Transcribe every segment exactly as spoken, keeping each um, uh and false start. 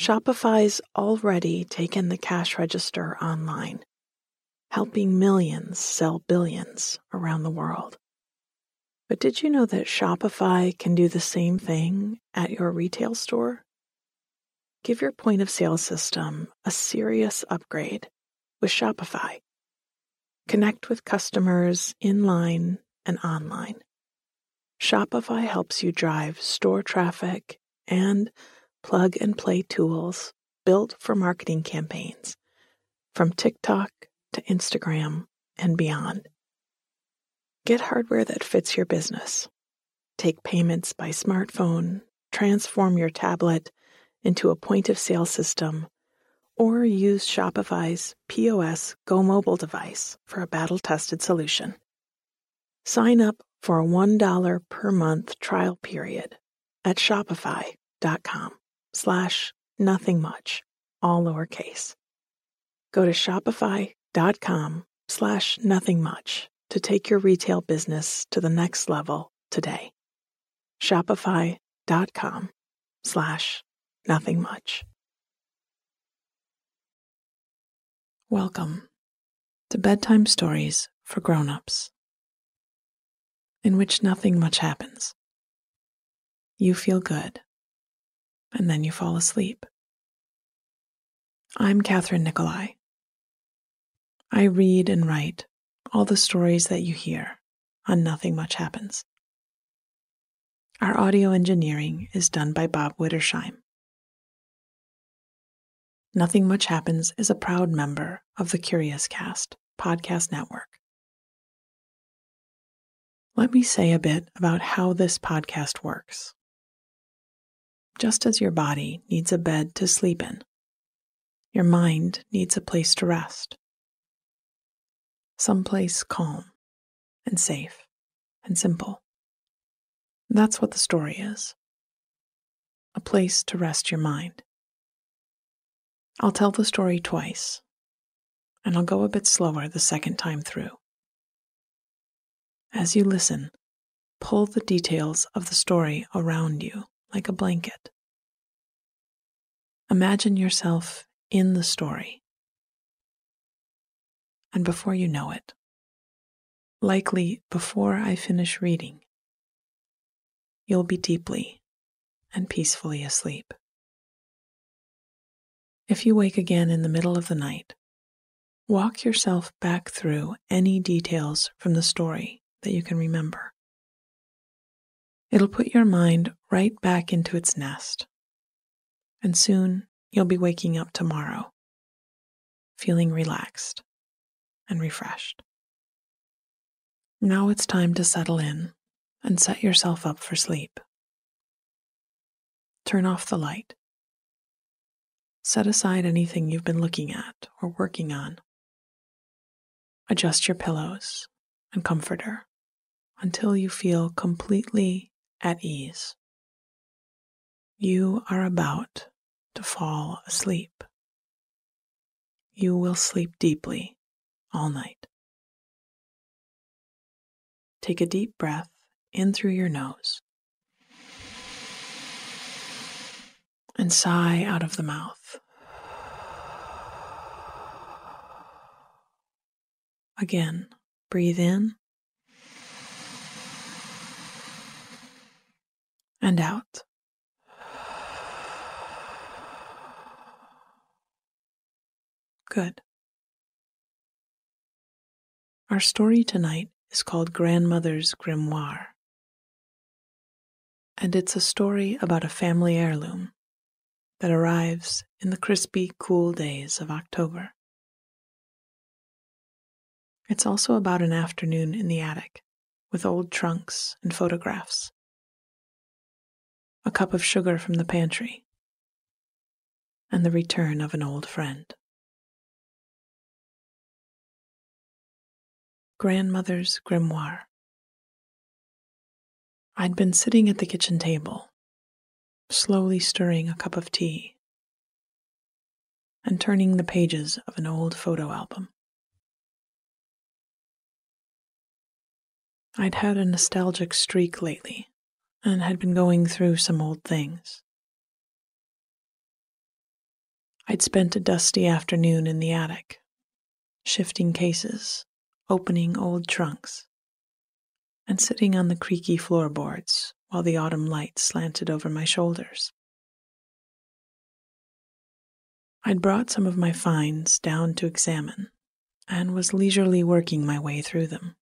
Shopify's already taken the cash register online, helping millions sell billions around the world. But did you know that Shopify can do the same thing at your retail store? Give your point of sale system a serious upgrade with Shopify. Connect with customers in-line and online. Shopify helps you drive store traffic and plug-and-play tools built for marketing campaigns, from TikTok to Instagram and beyond. Get hardware that fits your business. Take payments by smartphone, transform your tablet into a point-of-sale system, or use Shopify's P O S Go Mobile device for a battle-tested solution. Sign up for a one dollar per month trial period at shopify.com slash nothing much, all lowercase. Go to shopify.com slash nothing much to take your retail business to the next level today. Shopify.com slash nothing much. Welcome to Bedtime Stories for Grown-ups, in which nothing much happens. You feel good, and then you fall asleep. I'm Catherine Nicolai. I read and write all the stories that you hear on Nothing Much Happens. Our audio engineering is done by Bob Wittersheim. Nothing Much Happens is a proud member of the Curious Cast podcast network. Let me say a bit about how this podcast works. Just as your body needs a bed to sleep in, your mind needs a place to rest. Someplace calm and safe and simple. That's what the story is. A place to rest your mind. I'll tell the story twice, and I'll go a bit slower the second time through. As you listen, pull the details of the story around you like a blanket. Imagine yourself in the story. And before you know it, likely before I finish reading, you'll be deeply and peacefully asleep. If you wake again in the middle of the night, walk yourself back through any details from the story that you can remember. It'll put your mind right back into its nest, and soon you'll be waking up tomorrow, feeling relaxed and refreshed. Now it's time to settle in and set yourself up for sleep. Turn off the light. Set aside anything you've been looking at or working on. Adjust your pillows and comforter until you feel completely at ease. You are about to fall asleep. You will sleep deeply all night. Take a deep breath in through your nose and sigh out of the mouth. Again, breathe in and out. Good. Our story tonight is called Grandmother's Grimoire, and it's a story about a family heirloom that arrives in the crispy, cool days of October. It's also about an afternoon in the attic with old trunks and photographs, a cup of sugar from the pantry, and the return of an old friend. Grandmother's Grimoire. I'd been sitting at the kitchen table, slowly stirring a cup of tea and turning the pages of an old photo album. I'd had a nostalgic streak lately and had been going through some old things. I'd spent a dusty afternoon in the attic, shifting cases, opening old trunks, and sitting on the creaky floorboards while the autumn light slanted over my shoulders. I'd brought some of my finds down to examine and was leisurely working my way through them.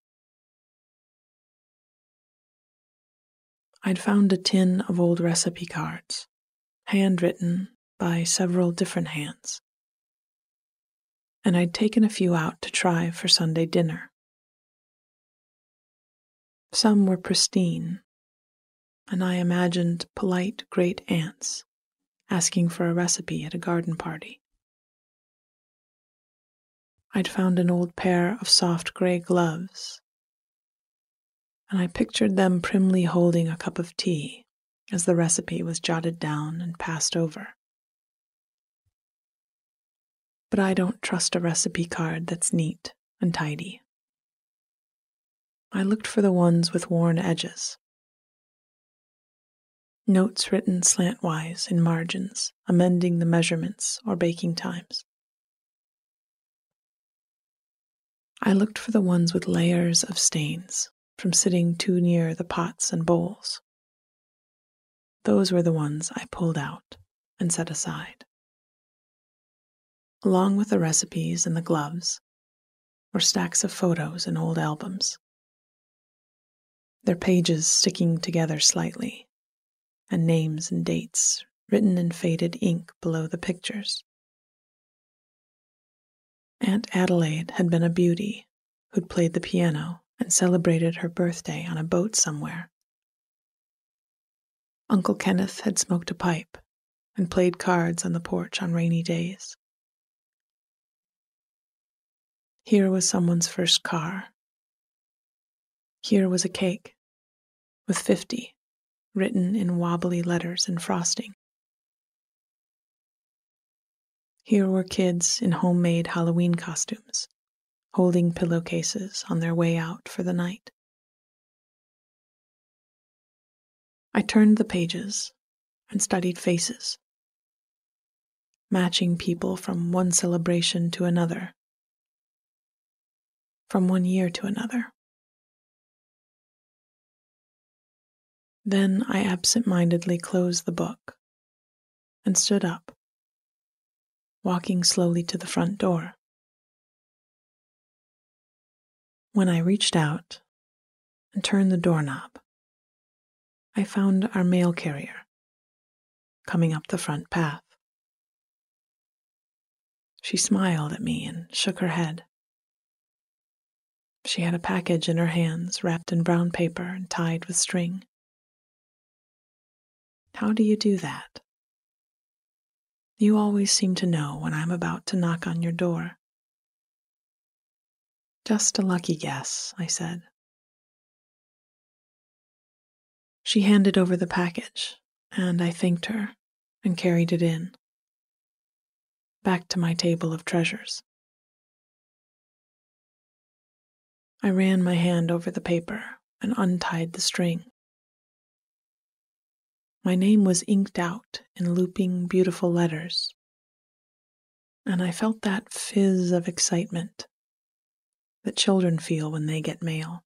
I'd found a tin of old recipe cards, handwritten by several different hands, and I'd taken a few out to try for Sunday dinner. Some were pristine, and I imagined polite great aunts asking for a recipe at a garden party. I'd found an old pair of soft gray gloves, and I pictured them primly holding a cup of tea as the recipe was jotted down and passed over. But I don't trust a recipe card that's neat and tidy. I looked for the ones with worn edges. Notes written slantwise in margins, amending the measurements or baking times. I looked for the ones with layers of stains from sitting too near the pots and bowls. Those were the ones I pulled out and set aside. Along with the recipes and the gloves were stacks of photos in old albums, their pages sticking together slightly, and names and dates written in faded ink below the pictures. Aunt Adelaide had been a beauty who'd played the piano and celebrated her birthday on a boat somewhere. Uncle Kenneth had smoked a pipe and played cards on the porch on rainy days. Here was someone's first car. Here was a cake with fifty written in wobbly letters and frosting. Here were kids in homemade Halloween costumes, holding pillowcases on their way out for the night. I turned the pages and studied faces, matching people from one celebration to another, from one year to another. Then I absent-mindedly closed the book and stood up, walking slowly to the front door. When I reached out and turned the doorknob, I found our mail carrier coming up the front path. She smiled at me and shook her head. She had a package in her hands wrapped in brown paper and tied with string. How do you do that? You always seem to know when I'm about to knock on your door. Just a lucky guess, I said. She handed over the package, and I thanked her and carried it in, back to my table of treasures. I ran my hand over the paper and untied the string. My name was inked out in looping, beautiful letters, and I felt that fizz of excitement that children feel when they get mail.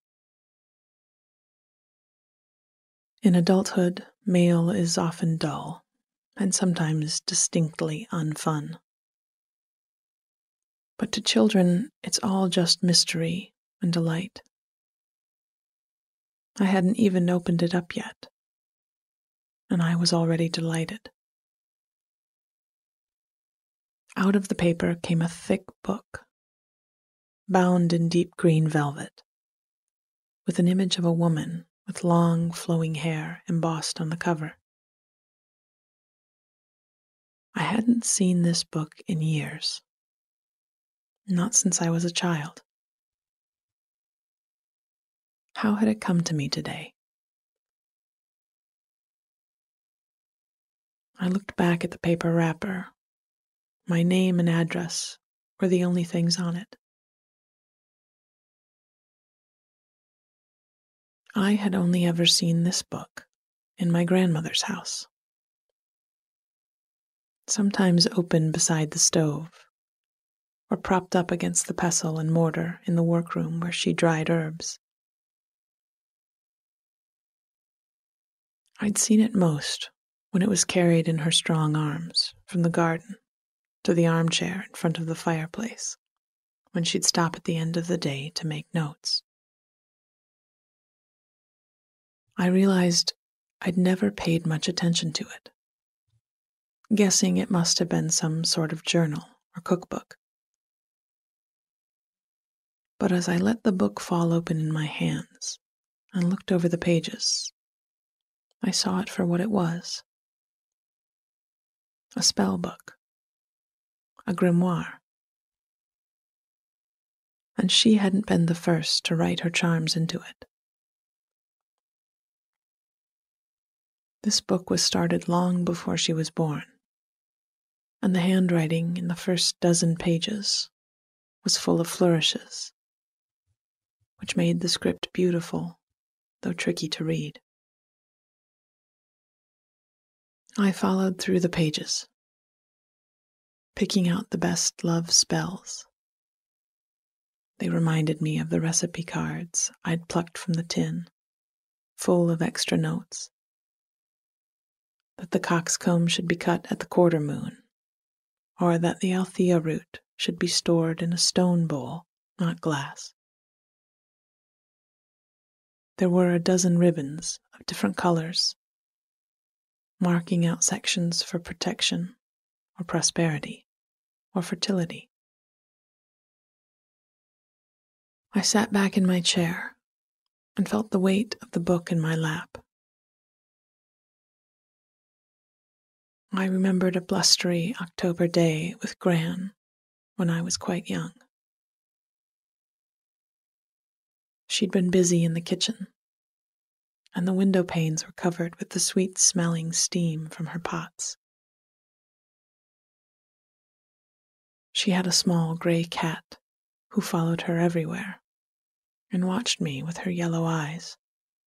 In adulthood, mail is often dull and sometimes distinctly unfun. But to children, it's all just mystery and delight. I hadn't even opened it up yet, and I was already delighted. Out of the paper came a thick book, bound in deep green velvet, with an image of a woman with long, flowing hair embossed on the cover. I hadn't seen this book in years, not since I was a child. How had it come to me today? I looked back at the paper wrapper. My name and address were the only things on it. I had only ever seen this book in my grandmother's house. sometimes open beside the stove, or propped up against the pestle and mortar in the workroom where she dried herbs. I'd seen it most when it was carried in her strong arms from the garden to the armchair in front of the fireplace, when she'd stop at the end of the day to make notes. I realized I'd never paid much attention to it, guessing it must have been some sort of journal or cookbook. But as I let the book fall open in my hands and looked over the pages, I saw it for what it was. A spell book. A grimoire. And she hadn't been the first to write her charms into it. This book was started long before she was born, and the handwriting in the first dozen pages was full of flourishes, which made the script beautiful, though tricky to read. I followed through the pages, picking out the best love spells. They reminded me of the recipe cards I'd plucked from the tin, full of extra notes. That the coxcomb should be cut at the quarter moon, or that the althea root should be stored in a stone bowl, not glass. There were a dozen ribbons of different colors, marking out sections for protection, or prosperity, or fertility. I sat back in my chair and felt the weight of the book in my lap. I remembered a blustery October day with Gran when I was quite young. She'd been busy in the kitchen, and the window panes were covered with the sweet-smelling steam from her pots. She had a small gray cat who followed her everywhere and watched me with her yellow eyes.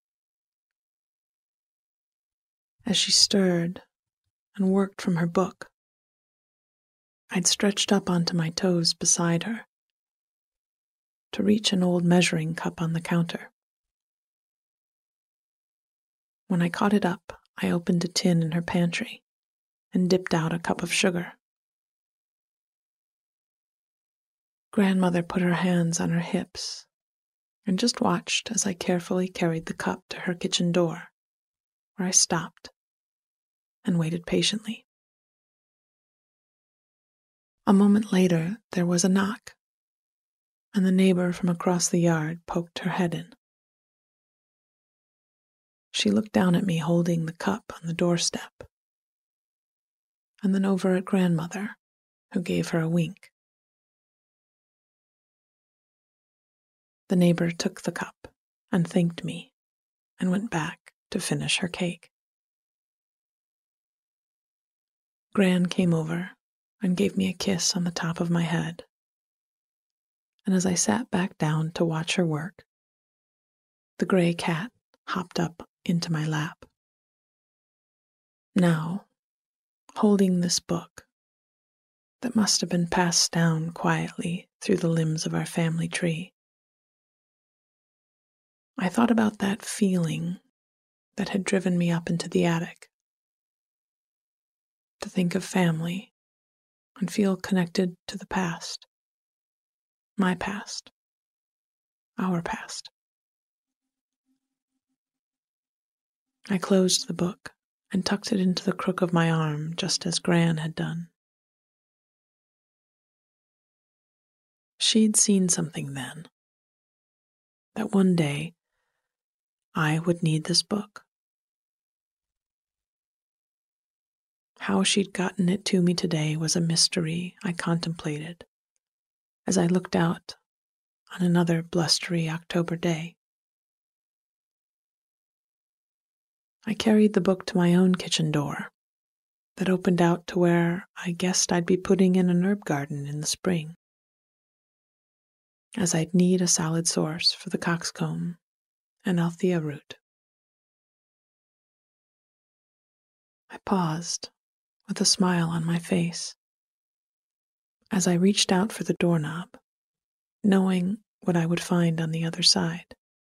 As she stirred and worked from her book, I'd stretched up onto my toes beside her to reach an old measuring cup on the counter. When I caught it up, I opened a tin in her pantry and dipped out a cup of sugar. Grandmother put her hands on her hips and just watched as I carefully carried the cup to her kitchen door, where I stopped and waited patiently. A moment later, there was a knock, and the neighbor from across the yard poked her head in. She looked down at me holding the cup on the doorstep, and then over at Grandmother, who gave her a wink. The neighbor took the cup and thanked me and went back to finish her cake. Gran came over and gave me a kiss on the top of my head, and as I sat back down to watch her work, the gray cat hopped up into my lap. Now, holding this book that must have been passed down quietly through the limbs of our family tree, I thought about that feeling that had driven me up into the attic, to think of family and feel connected to the past, my past, our past. I closed the book and tucked it into the crook of my arm just as Gran had done. She'd seen something then, that one day I would need this book. How she'd gotten it to me today was a mystery I contemplated as I looked out on another blustery October day. I carried the book to my own kitchen door that opened out to where I guessed I'd be putting in an herb garden in the spring, as I'd need a salad source for the coxcomb and althea root. I paused with a smile on my face as I reached out for the doorknob, knowing what I would find on the other side.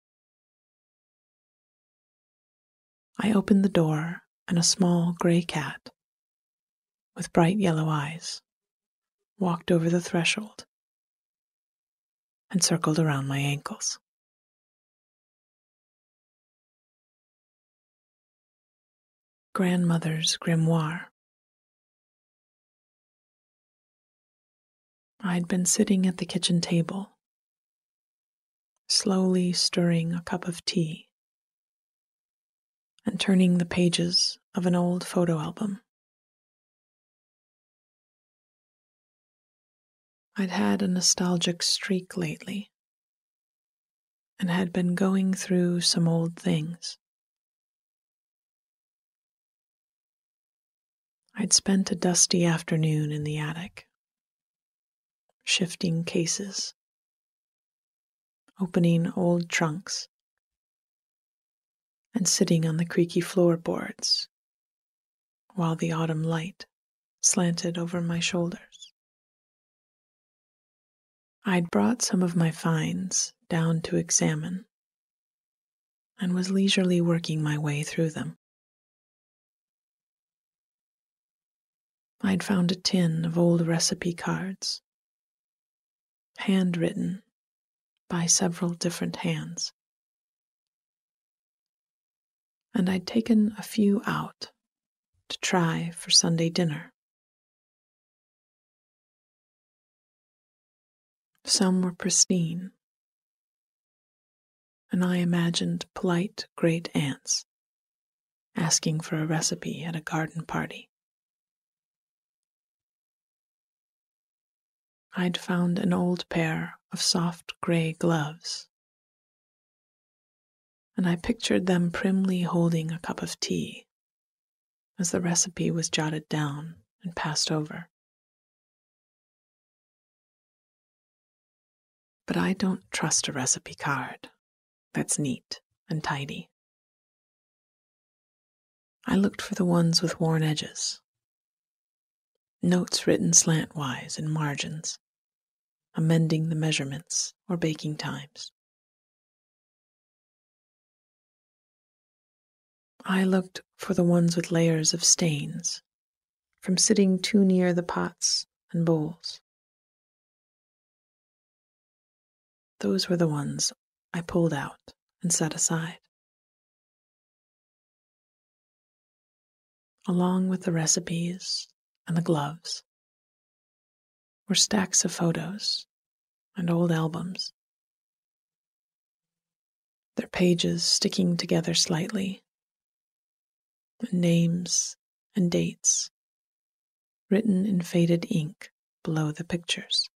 I opened the door, and a small gray cat with bright yellow eyes walked over the threshold and circled around my ankles. Grandmother's grimoire. I'd been sitting at the kitchen table, slowly stirring a cup of tea and turning the pages of an old photo album. I'd had a nostalgic streak lately and had been going through some old things. I'd spent a dusty afternoon in the attic, shifting cases, opening old trunks, and sitting on the creaky floorboards while the autumn light slanted over my shoulders. I'd brought some of my finds down to examine and was leisurely working my way through them. I'd found a tin of old recipe cards, handwritten by several different hands. And I'd taken a few out to try for Sunday dinner. Some were pristine, and I imagined polite great aunts asking for a recipe at a garden party. I'd found an old pair of soft gray gloves, and I pictured them primly holding a cup of tea as the recipe was jotted down and passed over. But I don't trust a recipe card that's neat and tidy. I looked for the ones with worn edges, notes written slantwise in margins, amending the measurements or baking times. I looked for the ones with layers of stains from sitting too near the pots and bowls. Those were the ones I pulled out and set aside. Along with the recipes and the gloves were stacks of photos and old albums, their pages sticking together slightly, and names and dates written in faded ink below the pictures.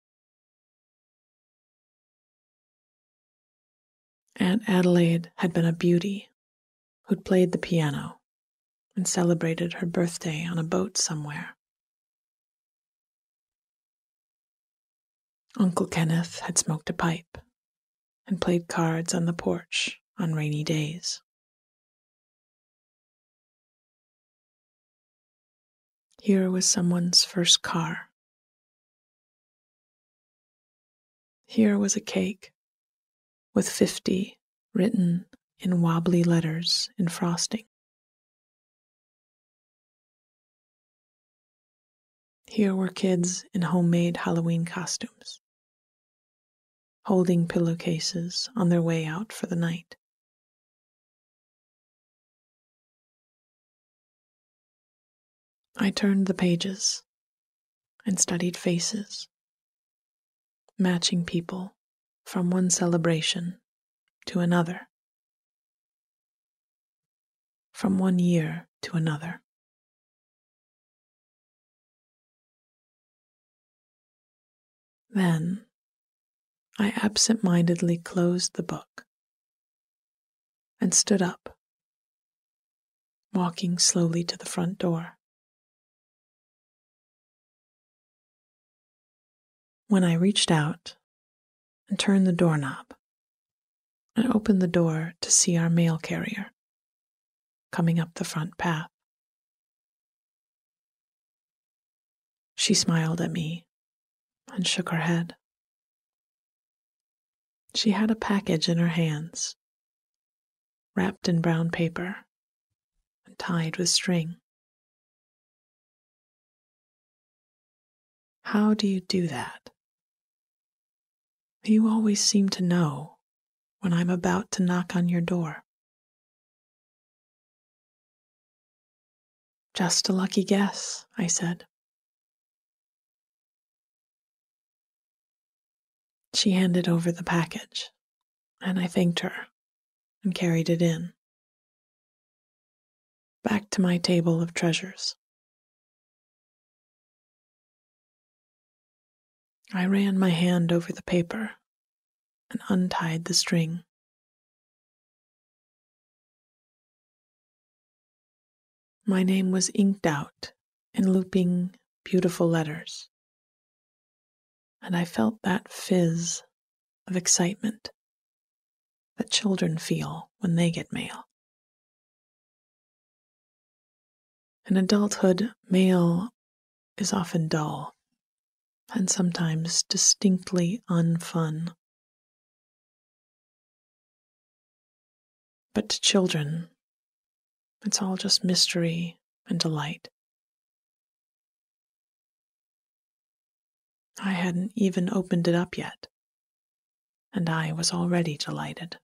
Aunt Adelaide had been a beauty who'd played the piano and celebrated her birthday on a boat somewhere. Uncle Kenneth had smoked a pipe and played cards on the porch on rainy days. Here was someone's first car. Here was a cake with fifty written in wobbly letters in frosting. Here were kids in homemade Halloween costumes, holding pillowcases on their way out for the night. I turned the pages and studied faces, matching people from one celebration to another, from one year to another. Then I absent-mindedly closed the book and stood up, walking slowly to the front door. When I reached out and turned the doorknob and opened the door to see our mail carrier coming up the front path, She smiled at me and shook her head. She had a package in her hands, wrapped in brown paper and tied with string. How do you do that? You always seem to know when I'm about to knock on your door. Just a lucky guess, I said. She handed over the package, and I thanked her and carried it in, back to my table of treasures. I ran my hand over the paper and untied the string. My name was inked out in looping, beautiful letters, and I felt that fizz of excitement that children feel when they get mail. In adulthood, mail is often dull and sometimes distinctly unfun. But to children, it's all just mystery and delight. I hadn't even opened it up yet, and I was already delighted.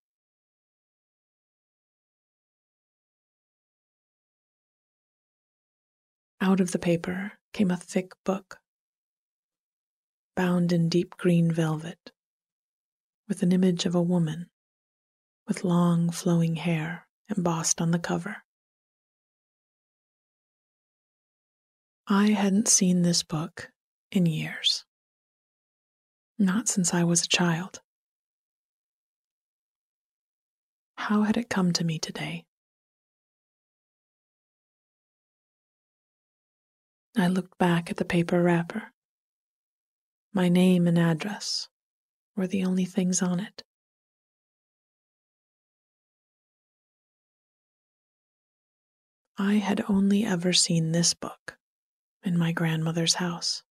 Out of the paper came a thick book, bound in deep green velvet, with an image of a woman with long flowing hair embossed on the cover. I hadn't seen this book in years, not since I was a child. How had it come to me today? I looked back at the paper wrapper. My name and address were the only things on it. I had only ever seen this book in my grandmother's house,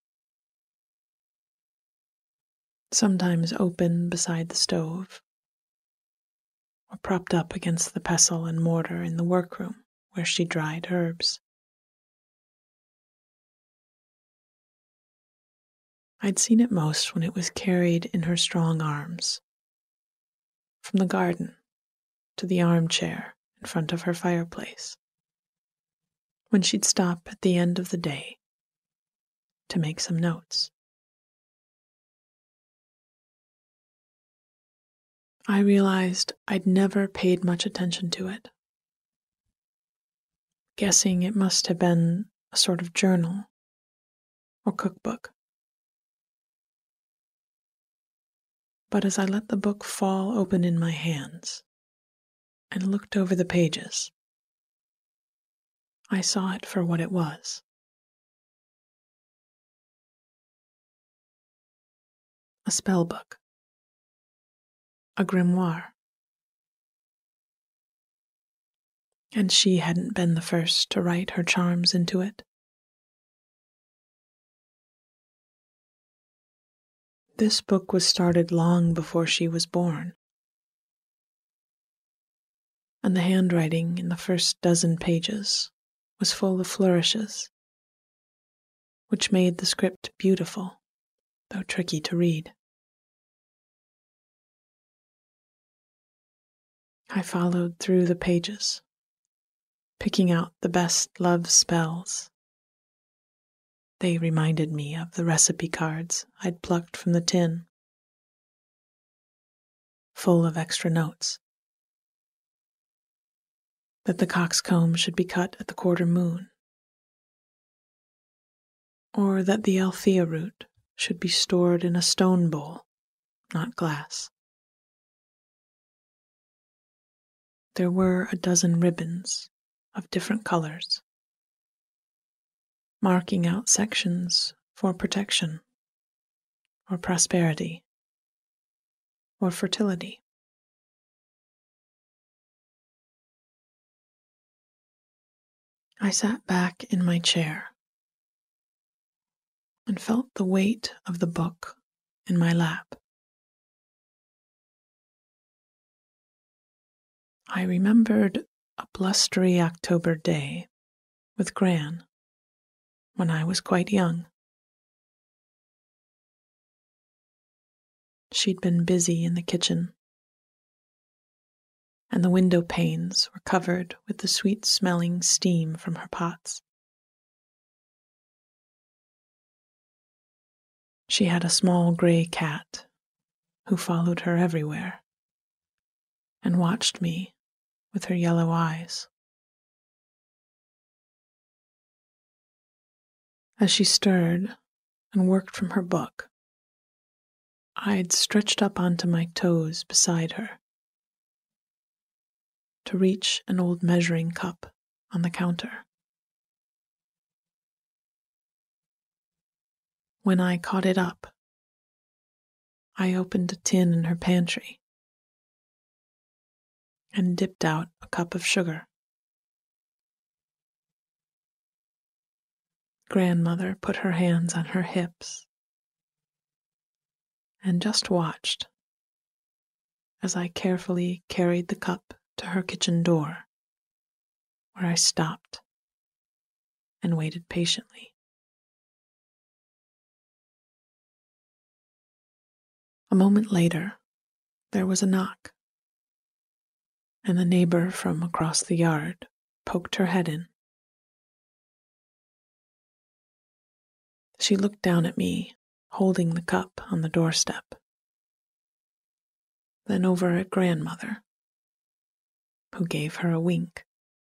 sometimes open beside the stove, or propped up against the pestle and mortar in the workroom where she dried herbs. I'd seen it most when it was carried in her strong arms, from the garden to the armchair in front of her fireplace, when she'd stop at the end of the day to make some notes. I realized I'd never paid much attention to it, guessing it must have been a sort of journal or cookbook. But as I let the book fall open in my hands and looked over the pages, I saw it for what it was. A spell book. A grimoire. And she hadn't been the first to write her charms into it. This book was started long before she was born, and the handwriting in the first dozen pages was full of flourishes, which made the script beautiful, though tricky to read. I followed through the pages, picking out the best love spells. They reminded me of the recipe cards I'd plucked from the tin, full of extra notes. That the coxcomb should be cut at the quarter moon, or that the Althea root should be stored in a stone bowl, not glass. There were a dozen ribbons of different colors, marking out sections for protection, or prosperity, or fertility. I sat back in my chair, and felt the weight of the book in my lap. I remembered a blustery October day with Gran when I was quite young. She'd been busy in the kitchen, and the window panes were covered with the sweet-smelling steam from her pots. She had a small gray cat who followed her everywhere and watched me with her yellow eyes. As she stirred and worked from her book, I'd stretched up onto my toes beside her to reach an old measuring cup on the counter. When I caught it up, I opened a tin in her pantry and dipped out a cup of sugar. Grandmother put her hands on her hips and just watched as I carefully carried the cup to her kitchen door, where I stopped and waited patiently. A moment later, there was a knock, and the neighbor from across the yard poked her head in. She looked down at me, holding the cup on the doorstep, then over at Grandmother, who gave her a wink.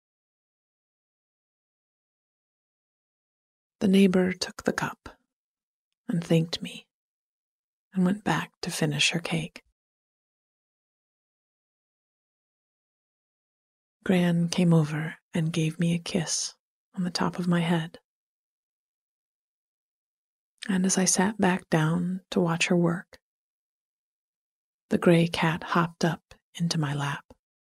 The neighbor took the cup and thanked me and went back to finish her cake. Gran came over and gave me a kiss on the top of my head. And as I sat back down to watch her work, the gray cat hopped up into my lap.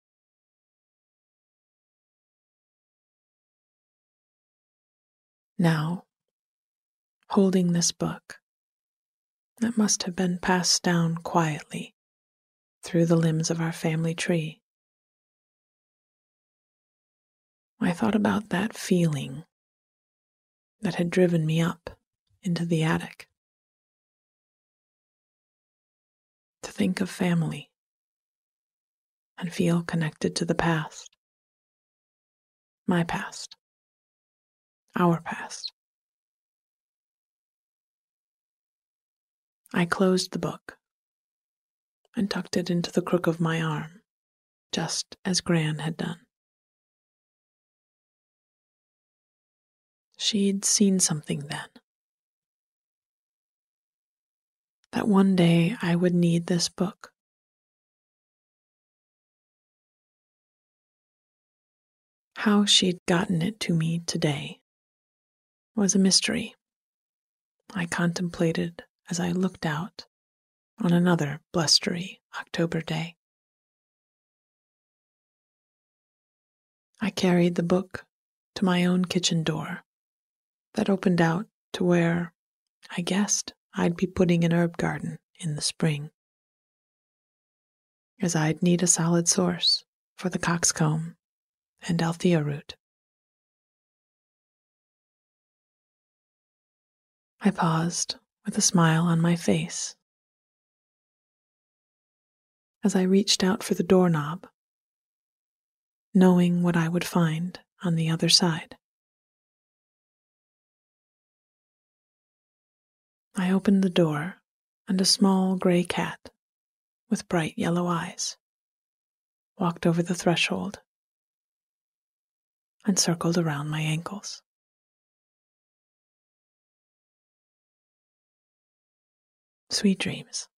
Now, holding this book that must have been passed down quietly through the limbs of our family tree, I thought about that feeling that had driven me up into the attic. To think of family and feel connected to the past. My past. Our past. I closed the book and tucked it into the crook of my arm, just as Gran had done. She'd seen something then. That one day I would need this book. How she'd gotten it to me today was a mystery I contemplated as I looked out on another blustery October day. I carried the book to my own kitchen door that opened out to where I guessed I'd be putting an herb garden in the spring, as I'd need a solid source for the coxcomb and Althea root. I paused with a smile on my face as I reached out for the doorknob, knowing what I would find on the other side. I opened the door, and a small gray cat with bright yellow eyes walked over the threshold and circled around my ankles. Sweet dreams.